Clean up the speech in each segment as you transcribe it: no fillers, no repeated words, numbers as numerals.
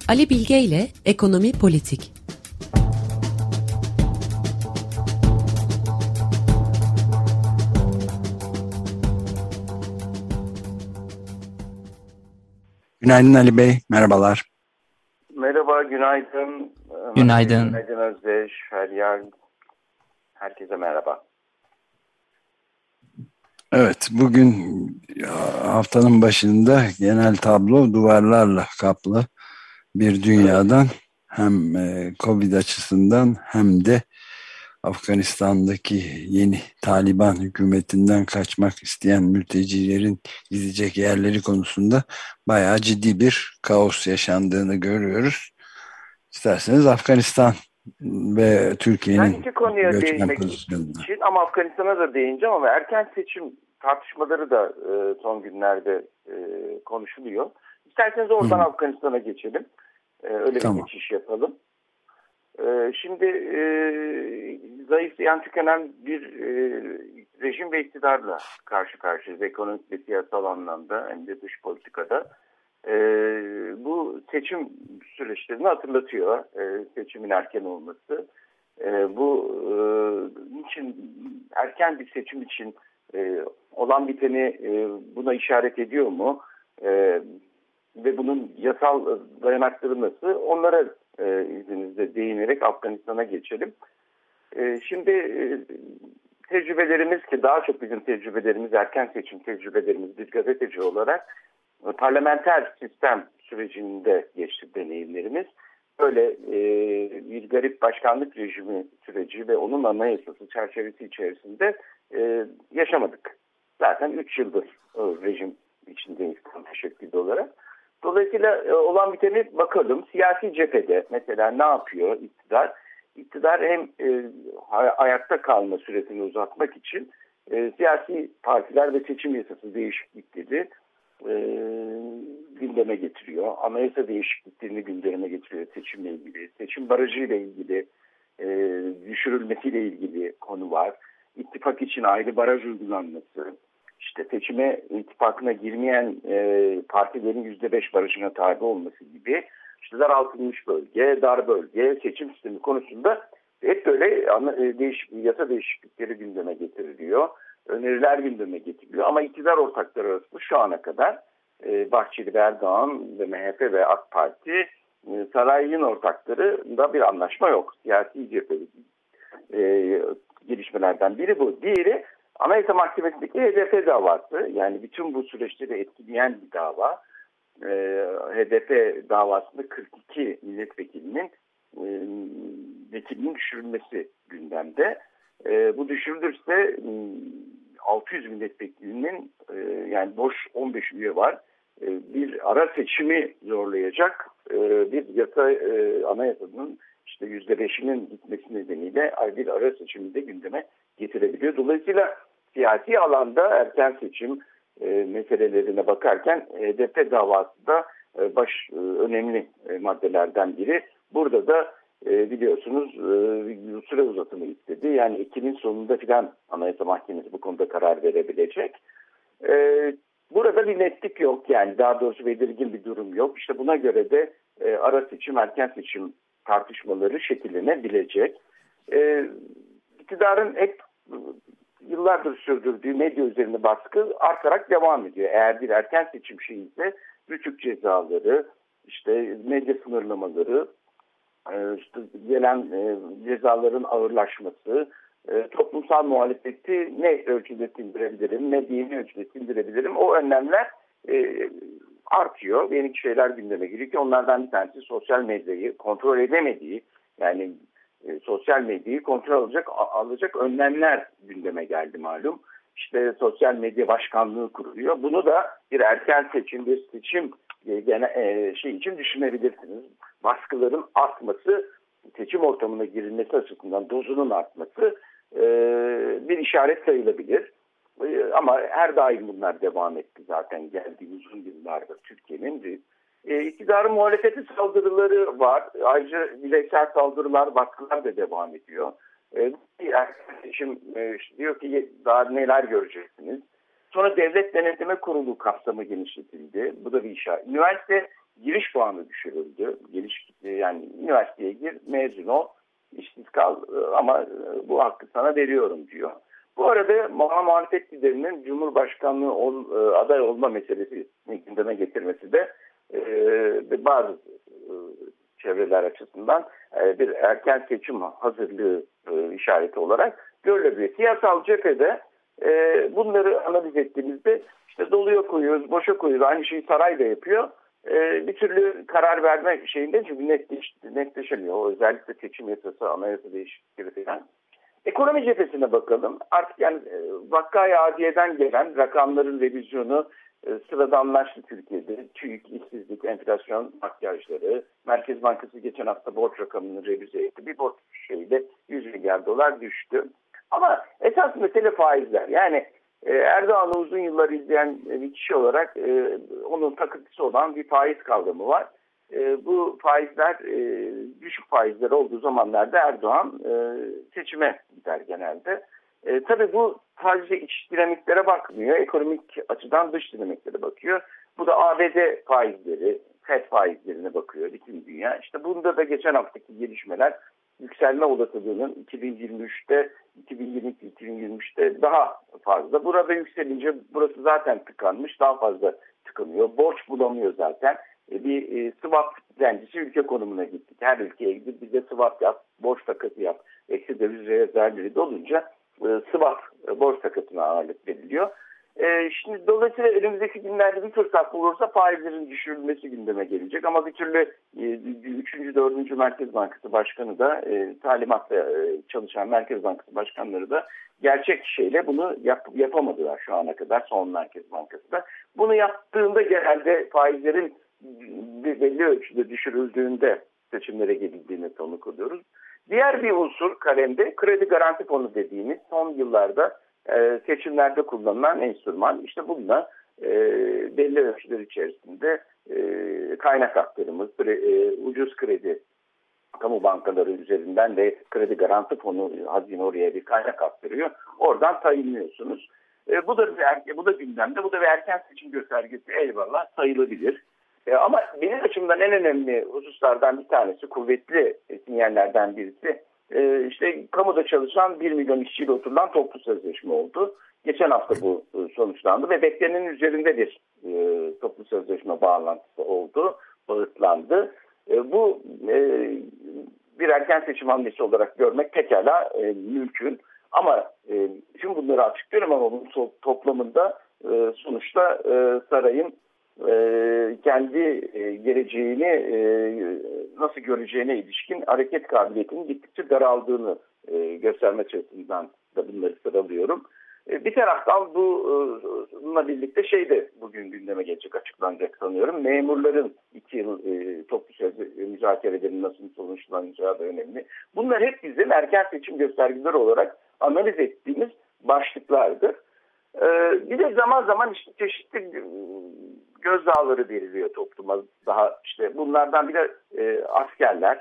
Ali Bilge ile Ekonomi Politik. Günaydın Ali Bey, merhabalar. Merhaba, günaydın. Günaydın. Günaydın Özdeş, Feryal. Herkese merhaba. Evet, bugün haftanın başında genel tablo duvarlarla kaplı bir dünyadan hem Covid açısından hem de Afganistan'daki yeni Taliban hükümetinden kaçmak isteyen mültecilerin gidecek yerleri konusunda bayağı ciddi bir kaos yaşandığını görüyoruz. İsterseniz Afganistan ve Türkiye'nin Ben iki konuya göçmen değinmek pozisyonuna. için ama Afganistan'a da değineceğim ama erken seçim tartışmaları da son günlerde konuşuluyor. İsterseniz oradan Afganistan'a geçelim. Öyle bir geçiş yapalım. Şimdi zayıflayan, tükenen bir rejim ve iktidarla karşı karşıyayız. Ekonomik ve siyasal anlamda hem de dış politikada. Bu seçim süreçlerini hatırlatıyor. Seçimin erken olması. Bu için erken bir seçim için olan biteni buna işaret ediyor mu? Ve bunun yasal dayanakları nasıl? Onlara izninizle değinerek Afganistan'a geçelim. Şimdi tecrübelerimiz ki daha çok bizim tecrübelerimiz, erken seçim tecrübelerimiz bir gazeteci olarak parlamenter sistem sürecinde geçti deneyimlerimiz. Böyle bir garip başkanlık rejimi süreci ve onun anayasası çerçevesi içerisinde yaşamadık. Zaten 3 yıldır o rejim içindeyiz bir şekilde olarak. Dolayısıyla olan biteni bakalım. Siyasi cephede mesela ne yapıyor iktidar? İktidar hem ayakta kalma süresini uzatmak için siyasi partiler ve seçim yasası değişiklikleri gündeme getiriyor. Anayasa değişikliklerini gündeme getiriyor seçimle ilgili. Seçim barajıyla ilgili düşürülmesiyle ilgili konu var. İttifak için ayrı baraj uygulanması. İşte seçime ittifakına girmeyen partilerin %5 barajına tabi olması gibi işte daraltılmış bölge, dar bölge, seçim sistemi konusunda hep böyle yasa değişiklikleri gündeme getiriliyor. Öneriler gündeme getiriliyor. Ama iktidar ortakları arasında şu ana kadar Bahçeli ve Erdoğan ve MHP ve AK Parti sarayın ortaklarında bir anlaşma yok. Siyasi cepheli gelişmelerden biri bu. Diğeri Anayasa Mahkemesi'ndeki HDP davası. Yani bütün bu süreçleri etkileyen bir dava. HDP davasında 42 milletvekilinin düşürülmesi gündemde. Bu düşürülürse 600 milletvekilinin yani boş 15 üye var. Bir ara seçimi zorlayacak bir yasa anayasanın işte %5'inin gitmesi nedeniyle bir ara seçimi de gündeme getirebiliyor. Dolayısıyla siyasi alanda erken seçim meselelerine bakarken HDP davası da önemli maddelerden biri. Burada da biliyorsunuz süre uzatımı istedi. Yani Ekim'in sonunda filan Anayasa Mahkemesi bu konuda karar verebilecek. Burada bir netlik yok. Yani daha doğrusu belirgin bir durum yok. İşte buna göre de ara seçim, erken seçim tartışmaları şekillenebilecek. İktidarın hep yıllardır sürdürdüğü medya üzerinde baskı artarak devam ediyor. Eğer bir erken seçim şeyiyse rütük cezaları, işte medya sınırlamaları, işte gelen cezaların ağırlaşması, toplumsal muhalefeti ne ölçüde sindirebilirim, medyayı ne ölçüde sindirebilirim, o önlemler artıyor. Yeni şeyler gündeme geliyor ki onlardan bir tanesi sosyal medyayı kontrol edemediği, yani sosyal medyayı kontrol alacak önlemler gündeme geldi malum. İşte sosyal medya başkanlığı kuruluyor. Bunu da bir erken seçim, bir seçim için düşünebilirsiniz. Baskıların artması, seçim ortamına girilmesi açısından dozunun artması bir işaret sayılabilir. Ama her daim bunlar devam etti zaten geldiği uzun yıllardır Türkiye'nin. İktidarın muhalefeti saldırıları var. Ayrıca bireysel saldırılar, baskılar da devam ediyor. Şimdi diyor ki daha neler göreceksiniz. Sonra Devlet Denetleme Kurulu kapsamı genişletildi. Bu da bir işaret. Üniversite giriş puanı düşürüldü. Yani üniversiteye gir, mezun ol, işsiz kal ama bu hakkı sana veriyorum diyor. Bu arada muhalefet liderinin Cumhurbaşkanlığı aday olma meselesi gündeme getirmesi de bazı çevreler açısından bir erken seçim hazırlığı işareti olarak görülebilir. Siyasal cephede bunları analiz ettiğimizde işte doluya koyuyoruz, boşa koyuyoruz. Aynı şeyi saray da yapıyor. Bir türlü karar verme şeyinde çünkü netleşemiyor. Özellikle seçim yasası, anayasa değişiklikleri falan. Ekonomi cephesine bakalım. Artık yani vakka-i adiyeden gelen rakamların revizyonu sıradanlaştı Türkiye'de. TÜİK, işsizlik, enflasyon makyajları. Merkez Bankası geçen hafta borç rakamını revize etti. Bir borç şeyle 100 milyar dolar düştü. Ama esas mesele faizler. Yani Erdoğan'ı uzun yıllar izleyen bir kişi olarak onun takıntısı olan bir faiz kavramı var. Bu faizler düşük faizler olduğu zamanlarda Erdoğan seçime gider genelde. Tabii bu sadece iç dinamiklere bakmıyor. Ekonomik açıdan dış dinamiklere bakıyor. Bu da ABD faizleri, FED faizlerine bakıyor bütün dünya. İşte bunda da geçen haftaki gelişmeler yükselme olasılığının 2023'te, 2022-2023'te daha fazla. Burada yükselince burası zaten tıkanmış, daha fazla tıkanıyor. Borç bulamıyor zaten. Bir swap direncisi ülke konumuna gittik. Her ülkeye gidip bize swap yap, borç takası yap. Eksi döviz rezervleri dolunca swap borç takasına ağırlık veriliyor. Şimdi dolayısıyla önümüzdeki günlerde bir fırsat bulursa faizlerin düşürülmesi gündeme gelecek. Ama bir türlü 3. 4. Merkez Bankası Başkanı da talimatla çalışan Merkez Bankası Başkanları da gerçek şeyle bunu yapamadılar şu ana kadar son Merkez Bankası da. Bunu yaptığında genelde faizlerin belli ölçüde düşürüldüğünde seçimlere gidildiğine tanık oluyoruz. Diğer bir unsur kalemde kredi garanti fonu dediğimiz son yıllarda seçimlerde kullanılan enstrüman. İşte bununla belli ölçüler içerisinde kaynak aktarımız, ucuz kredi kamu bankaları üzerinden de kredi garanti fonu hazine oraya bir kaynak aktarıyor. Oradan sayılmıyorsunuz. Bu da gündemde. Bu da bir erken seçim göstergesi, eyvallah, sayılabilir. Ama benim açımdan en önemli hususlardan bir tanesi, kuvvetli sinyallerden birisi, işte kamuda çalışan 1 milyon işçiyle oturulan toplu sözleşme oldu. Geçen hafta bu sonuçlandı ve beklenenin üzerinde bir toplu sözleşme bağlantısı oldu, bağıtlandı. Bu bir erken seçim hamlesi olarak görmek pekala mümkün. Ama tüm bunları açıklıyorum ama bunun toplamında sonuçta sarayın kendi geleceğini nasıl göreceğine ilişkin hareket kabiliyetinin gittikçe daraldığını gösterme açısından da bunları sıralıyorum. Bir taraftan bununla birlikte de bugün gündeme gelecek, açıklanacak sanıyorum. Memurların 2 yıl toplu müzakerelerinin nasıl sonuçlanacağı da önemli. Bunlar hep bizim erken seçim göstergeleri olarak analiz ettiğimiz başlıklardır. Bir de zaman zaman işte çeşitli gözdağları veriliyor topluma. Daha işte bunlardan bir de askerler,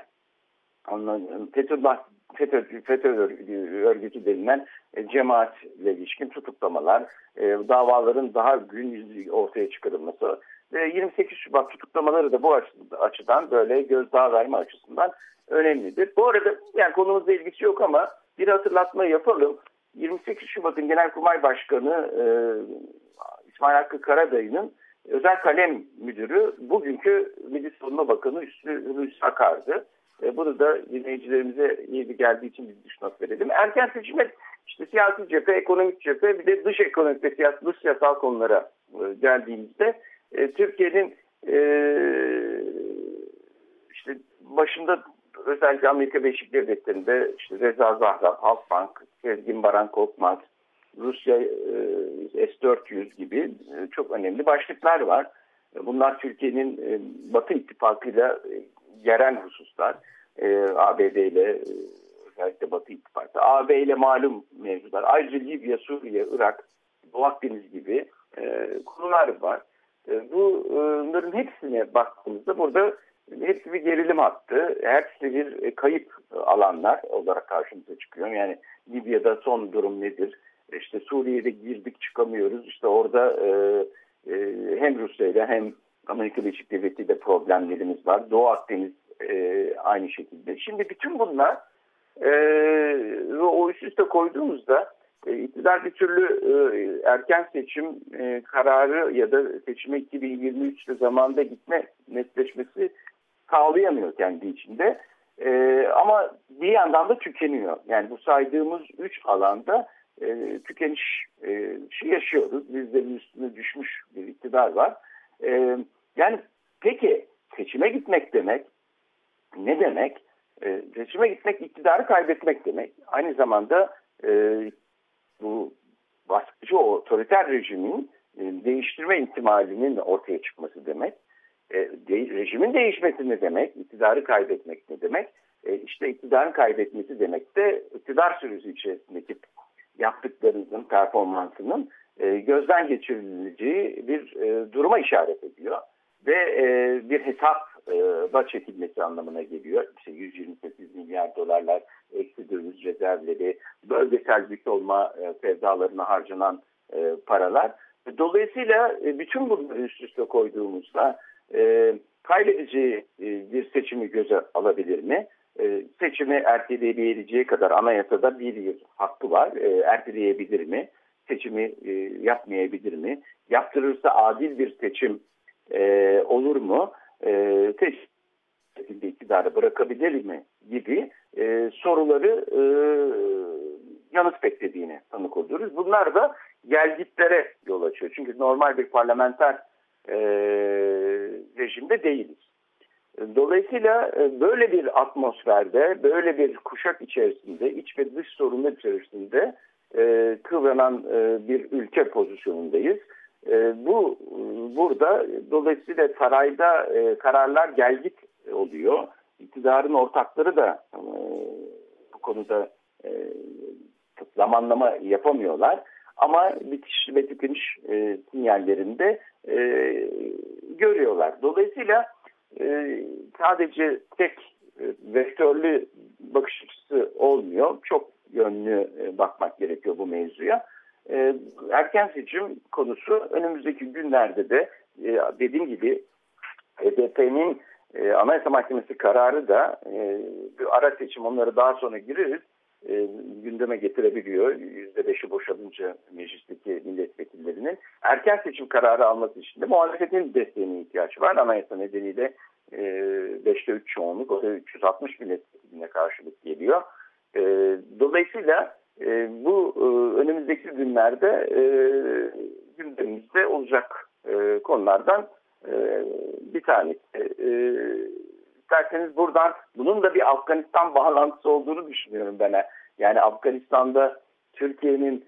FETÖ örgütü denilen cemaatle ilişkin tutuklamalar, davaların daha gün yüzü ortaya çıkarılması ve 28 Şubat tutuklamaları da bu açıdan böyle gözdağı verme açısından önemlidir. Bu arada yani konumuzla ilgisi yok ama bir hatırlatma yapalım. 28 Şubat'ın Genelkurmay Başkanı İsmail Hakkı Karadayı'nın özel kalem müdürü bugünkü Milli Savunma Bakanı Hulusi Akar'dı. Bunu da dinleyicilerimize iyi geldiği için bir dipnot verelim. Erken seçime işte siyasi cephe, ekonomik cephe, bir de dış ekonomik ve dış siyasal konulara geldiğimizde Türkiye'nin işte başında özellikle Amerika Birleşik Devletleri'nde işte Reza Zahra, Halkbank, Sezgin Baran Korkmaz, Rusya S-400 gibi çok önemli başlıklar var. Bunlar Türkiye'nin Batı ittifakıyla gelen hususlar. ABD ile özellikle Batı ittifakı. AB ile malum mevzular. Ayrıca Libya, Suriye, Irak, Doğu Akdeniz gibi konular var. Bunların hepsine baktığımızda burada hepsi bir gerilim hattı. Hepsi bir kayıp alanlar olarak karşımıza çıkıyor. Yani Libya'da son durum nedir? İşte Suriye'de girdik çıkamıyoruz. İşte orada hem Rusya ile hem Amerika Birleşik Devletleri'de problemlerimiz var. Doğu Akdeniz aynı şekilde. Şimdi bütün bunlar o üst üste koyduğumuzda iktidar bir türlü erken seçim kararı ya da seçime 2023'te zamanda gitme netleşmesi sağlayamıyor kendi içinde. Ama bir yandan da tükeniyor. Yani bu saydığımız 3 alanda tükeniş yaşıyoruz. Bizlerin üstüne düşmüş bir iktidar var. Yani peki seçime gitmek demek ne demek? Seçime gitmek iktidarı kaybetmek demek. Aynı zamanda bu baskıcı otoriter rejimin değiştirme ihtimalinin ortaya çıkması demek. Rejimin değişmesi ne demek? İktidarı kaybetmek ne demek? İşte iktidarın kaybetmesi demek de iktidar süreci içerisindeki yaptıklarınızın, performansının gözden geçirileceği bir duruma işaret ediyor. Ve bir hesaba çekilmesi anlamına geliyor. İşte 128 milyar dolarlar eksi döviz rezervleri, bölgesel güç olma sevdalarına harcanan paralar. Dolayısıyla bütün bunları üst üste koyduğumuzda kaybedeceği bir seçimi göze alabilir mi? Seçimi erteleyebileceği kadar anayasada bir yıl hakkı var. Erteleyebilir mi? Seçimi yapmayabilir mi? Yaptırırsa adil bir seçim olur mu? Seçimde iktidarı bırakabilir mi? Gibi soruları yanıt beklediğine tanık oluyoruz. Bunlar da gelgitlere yol açıyor. Çünkü normal bir parlamenter rejimde değiliz. Dolayısıyla böyle bir atmosferde, böyle bir kuşak içerisinde, iç ve dış sorunlar içerisinde kıvranan bir ülke pozisyonundayız. Burada dolayısıyla sarayda kararlar gelgit oluyor. İktidarın ortakları da bu konuda zamanlama yapamıyorlar. Ama bitiş ve tükeniş sinyallerinde görüyorlar. Dolayısıyla sadece tek vektörlü bakış açısı olmuyor. Çok yönlü bakmak gerekiyor bu mevzuya. Erken seçim konusu önümüzdeki günlerde de dediğim gibi HDP'nin Anayasa Mahkemesi kararı da bir ara seçim, onları daha sonra gireriz, gündeme getirebiliyor. %5'i boşalınca meclisteki milletvekillerinin erken seçim kararı alması için de muhalefetin desteğine ihtiyaç var. Anayasa nedeniyle 5'te 3 çoğunluk, o da 360 milletvekiline karşılık geliyor. Dolayısıyla bu önümüzdeki günlerde gündemimizde olacak konulardan bir tanesi. İsterseniz buradan bunun da bir Afganistan bağlantısı olduğunu düşünüyorum ben. Yani Afganistan'da Türkiye'nin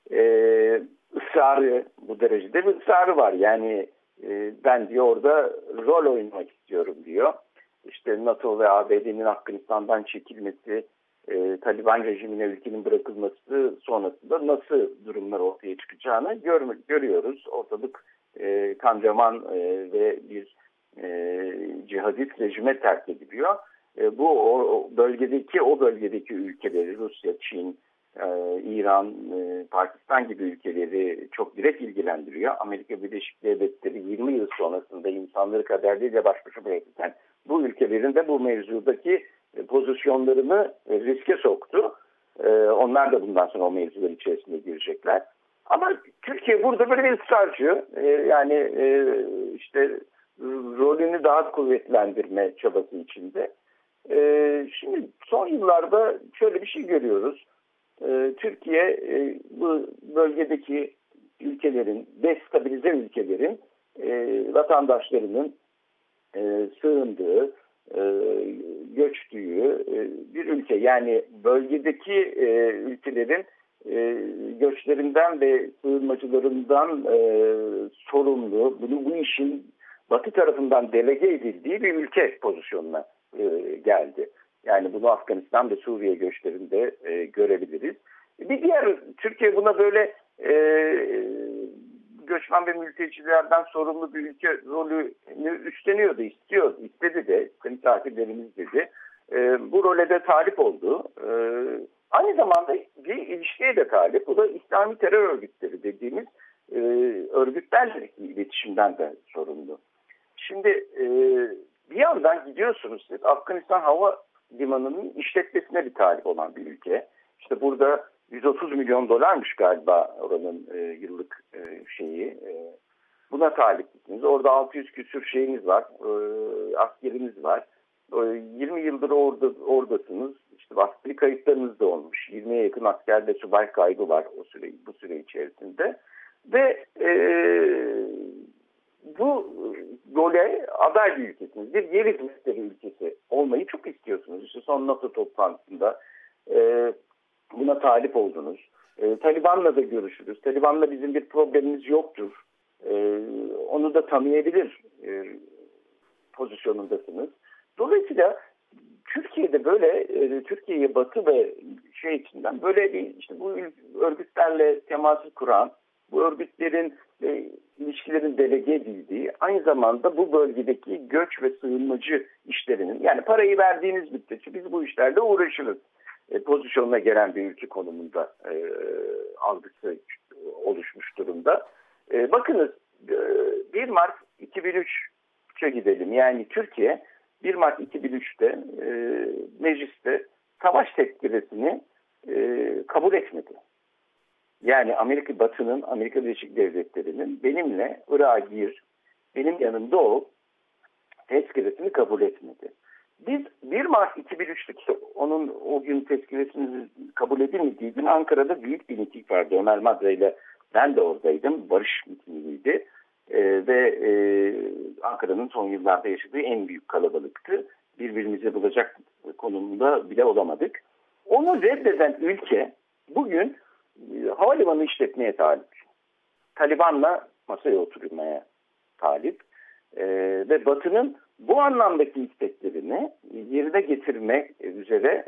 ısrarı, bu derecede bir ısrarı var. Yani ben diyor orada rol oynamak istiyorum diyor. İşte NATO ve ABD'nin Afganistan'dan çekilmesi, Taliban rejimine ülkenin bırakılması sonrasında nasıl durumlar ortaya çıkacağını görüyoruz. Ortalık kancaman ve bir cihadist rejime terk ediliyor. Bu o bölgedeki ülkeleri, Rusya, Çin, İran, Pakistan gibi ülkeleri çok direkt ilgilendiriyor. Amerika Birleşik Devletleri 20 yıl sonrasında insanları kaderleriyle baş başa bırakırken bu ülkelerin de bu mevzudaki pozisyonlarını riske soktu. Onlar da bundan sonra o mevzular içerisinde girecekler. Ama Türkiye burada böyle bir ısrarcı. Yani işte rolünü daha kuvvetlendirme çabası içinde. Şimdi son yıllarda şöyle bir şey görüyoruz. Türkiye bu bölgedeki ülkelerin, destabilize ülkelerin vatandaşlarının sığındığı, göçtüğü bir ülke. Yani bölgedeki ülkelerin göçlerinden ve sığınmacılarından sorumlu, bu işin Batı tarafından delege edildiği bir ülke pozisyonuna geldi. Yani bunu Afganistan ve Suriye göçlerinde görebiliriz. Bir diğer, Türkiye buna böyle göçmen ve mültecilerden sorumlu bir ülke rolünü üstleniyordu, istedi de, misafirlerimiz dedi. Bu role de talip oldu. Aynı zamanda bir ilişkiye de talip. Bu da İslami terör örgütleri dediğimiz örgütlerle iletişimden de sorumlu. Şimdi bir yandan gidiyorsunuz siz Afganistan Hava Limanı'nın işletmesine bir talip olan bir ülke. İşte burada 130 milyon dolarmış galiba oranın yıllık şeyi. Buna talipsiniz. Orada 600 küsür şeyiniz var, askeriniz var. 20 yıldır oradasınız. İşte askeri kayıtlarınız da olmuş. 20'ye yakın asker ve subay kaydı var bu süre içerisinde. Ve bu role aday bir ülkesiniz. Bir yer hizmetleri ülkesi olmayı çok istiyorsunuz. İşte son NATO toplantısında buna talip oldunuz. Taliban'la da görüşürüz. Taliban'la bizim bir problemimiz yoktur. Onu da tanıyabilir pozisyonundasınız. Dolayısıyla Türkiye'de böyle Türkiye'ye Batı ve içinden böyle bir işte bu örgütlerle teması kuran, bu örgütlerin ilişkilerin delege edildiği, aynı zamanda bu bölgedeki göç ve sığınmacı işlerinin, yani parayı verdiğiniz müddetçe biz bu işlerle uğraşırız pozisyonuna gelen bir ülke konumunda algısı oluşmuş durumda. Bakınız 1 Mart 2003'e gidelim. Yani Türkiye 1 Mart 2003'te mecliste savaş tezkeresini kabul etmedi. Yani Amerika Birleşik Devletleri'nin benimle Irak'a gir, benim yanımda ol tezkeresini kabul etmedi. Biz 1 Mart 2003'teki onun o gün tezkeresini kabul edilmediği gün Ankara'da büyük bir miting vardı. Ömer Madre ile ben de oradaydım. Barış mitingiydi. Ve Ankara'nın son yıllarda yaşadığı en büyük kalabalıktı. Birbirimizi bulacak konumunda bile olamadık. Onu reddeden ülke bugün havalimanı işletmeye talip. Taliban'la masaya oturmaya talip. Ve Batı'nın bu anlamdaki isteklerini yerine getirmek üzere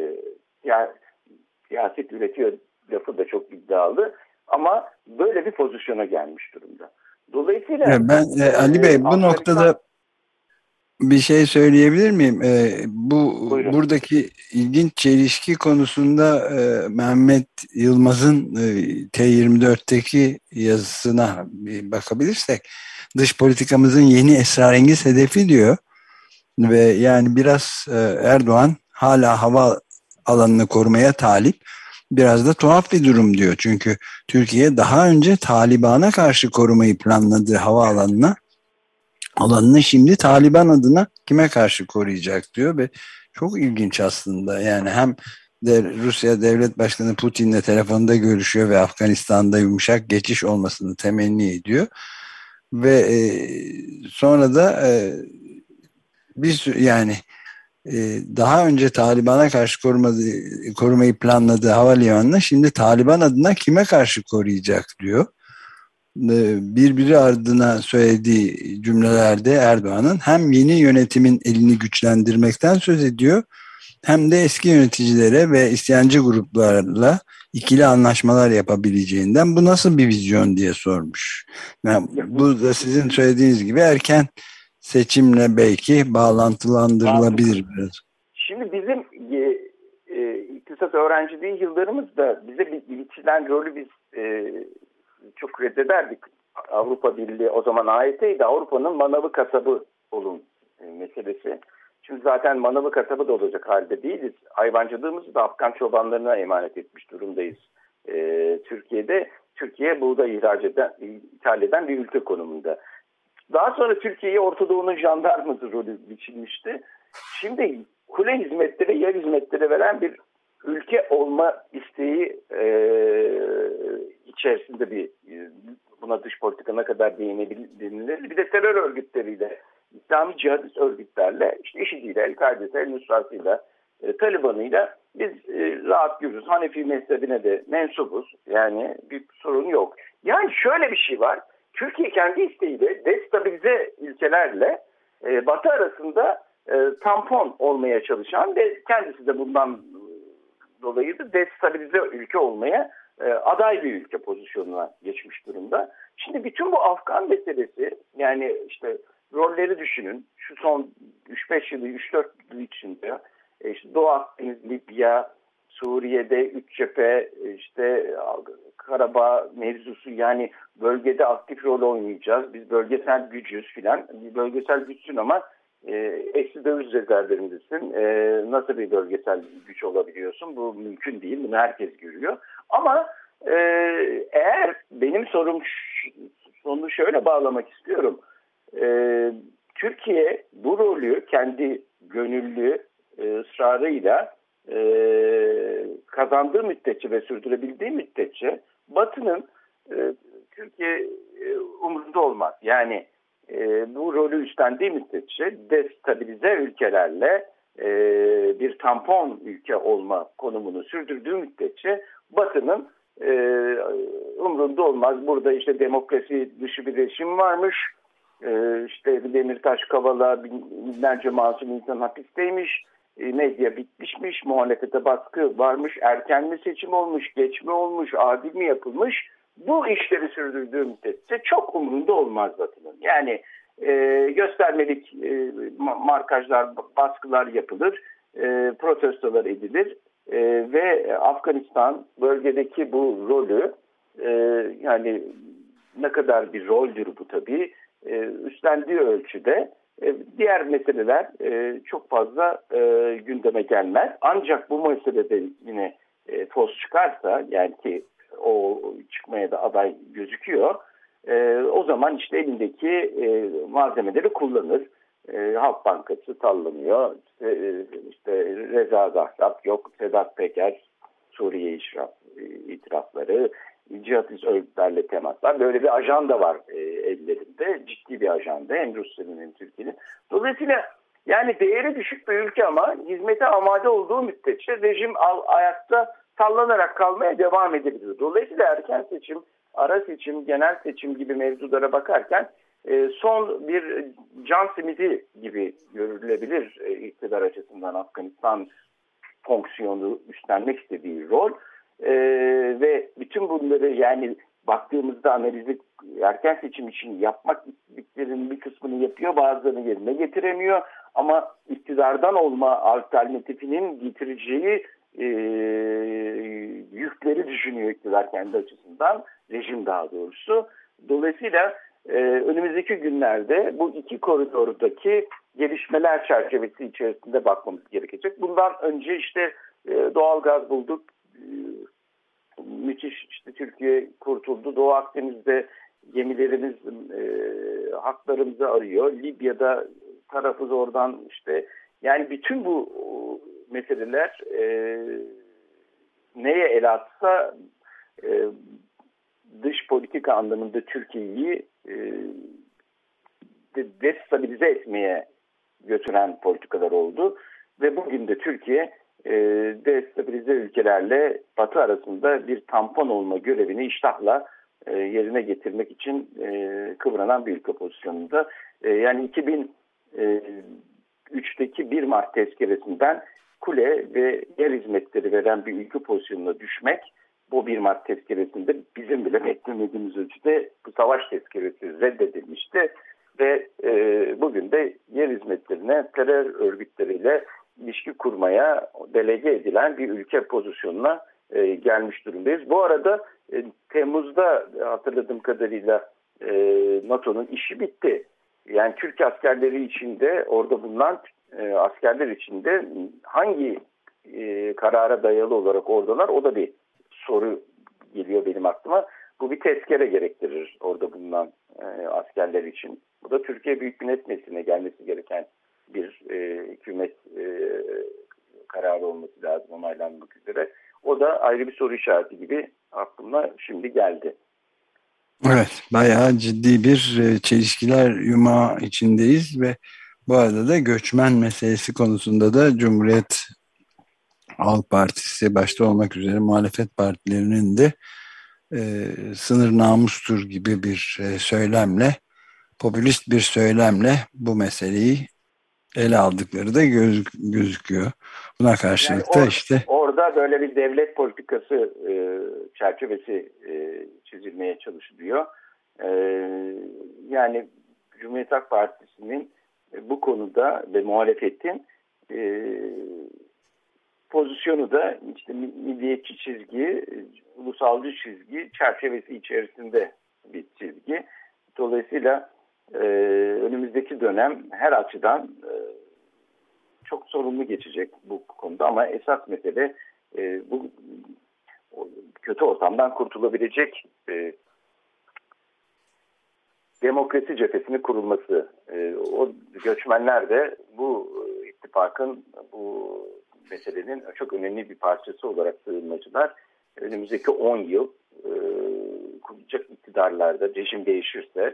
siyaset üretiyor lafı da çok iddialı ama böyle bir pozisyona gelmiş durumda. Dolayısıyla ben Ali Bey bu noktada bir şey söyleyebilir miyim? Buradaki ilginç çelişki konusunda Mehmet Yılmaz'ın T24'teki yazısına bir bakabilirsek, dış politikamızın yeni esrarengiz hedefi diyor ve yani biraz Erdoğan hala hava alanını korumaya talip, biraz da tuhaf bir durum diyor. Çünkü Türkiye daha önce Taliban'a karşı korumayı planladığı hava alanını şimdi Taliban adına kime karşı koruyacak diyor ve çok ilginç aslında. Yani hem de Rusya Devlet Başkanı Putin'le telefonda görüşüyor ve Afganistan'da yumuşak geçiş olmasını temenni ediyor. Ve sonra da daha önce Taliban'a karşı korumayı planladığı havalimanını şimdi Taliban adına kime karşı koruyacak diyor. Birbiri ardına söylediği cümlelerde Erdoğan'ın hem yeni yönetimin elini güçlendirmekten söz ediyor hem de eski yöneticilere ve isyancı gruplarla ikili anlaşmalar yapabileceğinden, bu nasıl bir vizyon diye sormuş. Yani bu da sizin söylediğiniz gibi erken seçimle belki bağlantılandırılabilir biraz. Şimdi bizim iktisat öğrenciliği yıllarımızda bize bilinen rolü biz çok reddederdik. Avrupa Birliği o zaman AYT'ydi. Avrupa'nın manavı kasabı olun meselesi. Şimdi zaten manavı kasabı da olacak halde değiliz. Hayvancılığımızı da Afgan çobanlarına emanet etmiş durumdayız. Türkiye buğday ithal eden bir ülke konumunda. Daha sonra Türkiye'yi Orta Doğu'nun jandarması rolü biçilmişti. Şimdi kule hizmetleri, yer hizmetleri veren bir ülke olma isteği içerisinde buna dış politika ne kadar değinebilir. Bir de terör örgütleriyle, İslami cihadist örgütlerle, işte IŞİD'iyle, El-Kaide'si, El-Nusra'sıyla, Taliban'ıyla biz rahat görürüz. Hanefi mezhebine de mensubuz. Yani bir sorun yok. Yani şöyle bir şey var. Türkiye kendi isteğiyle destabilize ülkelerle Batı arasında tampon olmaya çalışan ve kendisi de bundan dolayı da destabilize ülke olmaya aday bir ülke pozisyonuna geçmiş durumda. Şimdi bütün bu Afgan meselesi, yani işte rolleri düşünün. Şu son 3-5 yılı, 3-4 yıl içinde işte Doğu Akdeniz, Libya, Suriye'de 3 cephe, işte Karabağ mevzusu, yani bölgede aktif rol oynayacağız. Biz bölgesel gücüz filan. Bölgesel güçsün ama eksi döviz rezervlerindesin. Nasıl bir bölgesel güç olabiliyorsun? Bu mümkün değil. Bunu herkes görüyor. Ama eğer benim sonunu şöyle bağlamak istiyorum. Türkiye bu rolü kendi gönüllü ısrarıyla kazandığı müddetçe ve sürdürebildiği müddetçe Batı'nın Türkiye umurunda olmaz. Yani bu rolü üstlendiği müddetçe destabilize ülkelerle bir tampon ülke olma konumunu sürdürdüğü müddetçe Batı'nın umurunda olmaz. Burada işte demokrasi dışı bir rejim varmış. İşte Demirtaş, Kavala, binlerce masum insan hapisteymiş. Medya bitmişmiş, muhalefete baskı varmış, erken mi seçim olmuş, geç mi olmuş, adil mi yapılmış? Bu işleri sürdürdüğü müddetçe çok umurunda olmaz Batı'nın. Yani göstermelik markajlar, baskılar yapılır, protestolar edilir ve Afganistan bölgedeki bu rolü, yani ne kadar bir roldür bu tabii, üstlendiği ölçüde diğer meseleler çok fazla gündeme gelmez. Ancak bu meselede yine toz çıkarsa, yani ki o çıkmaya da aday gözüküyor, o zaman işte elindeki malzemeleri kullanır. Halk Bankası sallanıyor. İşte Reza Zahrab yok. Sedat Peker, Suriye itirafları, cihatist örgütlerle temaslar. Böyle bir ajanda var ellerinde. Ciddi bir ajanda. Hem Rusya'nın hem Türkiye'nin. Dolayısıyla yani değeri düşük bir ülke ama hizmete amade olduğu müddetçe rejim ayakta sallanarak kalmaya devam edebilir. Dolayısıyla erken seçim, ara seçim, genel seçim gibi mevzulara bakarken son bir can simidi gibi görülebilir iktidar açısından Afganistan fonksiyonu üstlenmek istediği rol. Ve bütün bunları, yani baktığımızda analizi erken seçim için yapmak istediklerinin bir kısmını yapıyor, bazılarını yerine getiremiyor. Ama iktidardan olma alternatifinin getireceği yükleri düşünüyor iktidar kendi açısından, rejim daha doğrusu. Dolayısıyla önümüzdeki günlerde bu iki koridordaki gelişmeler çerçevesi içerisinde bakmamız gerekecek. Bundan önce işte doğalgaz bulduk. Müthiş, işte Türkiye kurtuldu. Doğu Akdeniz'de gemilerimiz haklarımızı arıyor. Libya'da tarafız oradan işte. Yani bütün bu meseleler neye el atsa dış politika anlamında Türkiye'yi destabilize etmeye götüren politikalar oldu. Ve bugün de Türkiye destabilize ülkelerle Batı arasında bir tampon olma görevini iştahla yerine getirmek için kıvranan bir ülke pozisyonunda. Yani 2003'teki 1 Mart tezkeresinden kule ve yer hizmetleri veren bir ülke pozisyonuna düşmek, bu 1 Mart tezkeresinde bizim bile beklemediğimiz ölçüde bu savaş tezkeresi reddedilmişti ve bugün de yer hizmetlerine terör örgütleriyle ilişki kurmaya delege edilen bir ülke pozisyonuna gelmiş durumdayız. Bu arada Temmuz'da hatırladığım kadarıyla NATO'nun işi bitti. Yani Türk askerleri içinde, orada bulunan askerler içinde hangi karara dayalı olarak oradalar, o da bir soru geliyor benim aklıma. Bu bir tezkere gerektirir orada bulunan askerler için. Bu da Türkiye Büyük Millet Meclisi'ne gelmesi gereken bir hükümet kararı olması lazım, onaylanmak üzere. O da ayrı bir soru işareti gibi aklıma şimdi geldi. Evet, bayağı ciddi bir çelişkiler yumağı içindeyiz ve bu arada da göçmen meselesi konusunda da Cumhuriyet Halk Partisi başta olmak üzere muhalefet partilerinin de sınır namustur gibi bir söylemle, popülist bir söylemle bu meseleyi ele aldıkları da gözüküyor. Buna karşılık da işte orada böyle bir devlet politikası çerçevesi çizilmeye çalışılıyor. Yani Cumhuriyet Halk Partisi'nin bu konuda ve muhalefetin pozisyonu da işte milliyetçi çizgi, ulusalcı çizgi çerçevesi içerisinde bir çizgi. Dolayısıyla önümüzdeki dönem her açıdan çok sorunlu geçecek bu konuda ama esas mesele bu kötü ortamdan kurtulabilecek demokrasi cephesinin kurulması. O göçmenler de bu ittifakın, bu meselenin çok önemli bir parçası olarak sığınmacılar önümüzdeki 10 yıl kurulacak iktidarlarda rejim değişirse,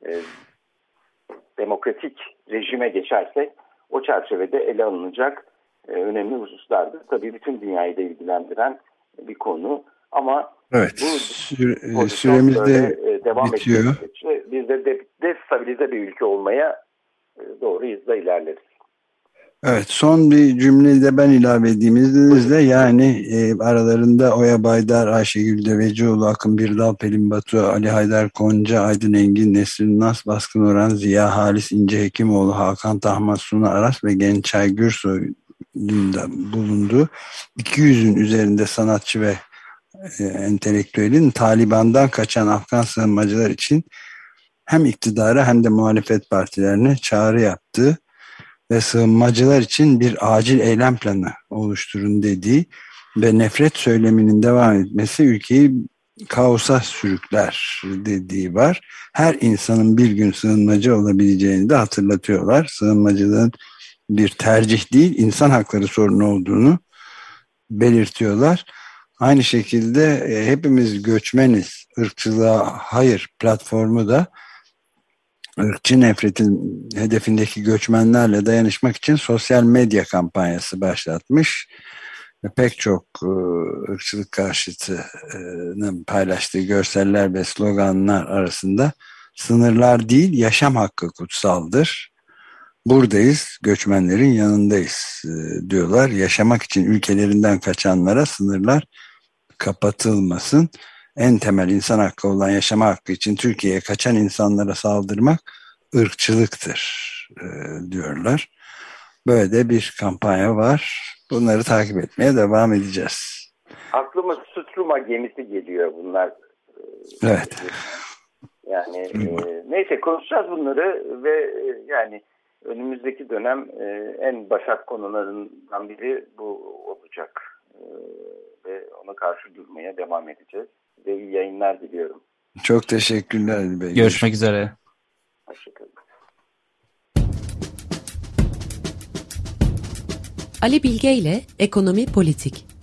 demokratik rejime geçerse o çerçevede ele alınacak önemli hususlardır. Tabii bütün dünyayı da ilgilendiren bir konu ama evet, bu süremiz de devam bitiyor. Biz de destabilize bir ülke olmaya doğru hızla ilerleriz. Evet, son bir cümleyi de ben ilave edeyim izninizle. Yani aralarında Oya Baydar, Ayşegül Devecioğlu, Akın Birdal, Pelin Batu, Ali Haydar Konca, Aydın Engin, Nesrin Nas, Baskın Orhan, Ziya Halis, İnce Hekimoğlu, Hakan Tahmat, Suna Aras ve Gençay Gürsoy'un da bulunduğu 200'ün üzerinde sanatçı ve entelektüelin Taliban'dan kaçan Afgan sığınmacılar için hem iktidara hem de muhalefet partilerine çağrı yaptığı ve sığınmacılar için bir acil eylem planı oluşturun dediği ve nefret söyleminin devam etmesi ülkeyi kaosa sürükler dediği var. Her insanın bir gün sığınmacı olabileceğini de hatırlatıyorlar. Sığınmacılığın bir tercih değil, insan hakları sorunu olduğunu belirtiyorlar. Aynı şekilde hepimiz göçmeniz, ırkçılığa hayır platformu da ırkçı nefretin hedefindeki göçmenlerle dayanışmak için sosyal medya kampanyası başlatmış. Ve pek çok ırkçılık karşıtının paylaştığı görseller ve sloganlar arasında sınırlar değil yaşam hakkı kutsaldır. Buradayız, göçmenlerin yanındayız diyorlar. Yaşamak için ülkelerinden kaçanlara sınırlar kapatılmasın. En temel insan hakkı olan yaşama hakkı için Türkiye'ye kaçan insanlara saldırmak ırkçılıktır diyorlar. Böyle de bir kampanya var. Bunları takip etmeye devam edeceğiz. Aklıma Struma gemisi geliyor bunlar. Evet. Yani neyse konuşacağız bunları ve yani önümüzdeki dönem en başat konularından biri bu olacak. Ve ona karşı durmaya devam edeceğiz. Ve iyi yayınlar diliyorum. Çok teşekkürler Ali Bey. Görüşmek üzere. Hoşçakalın. Ali Bilge ile Ekonomi Politik.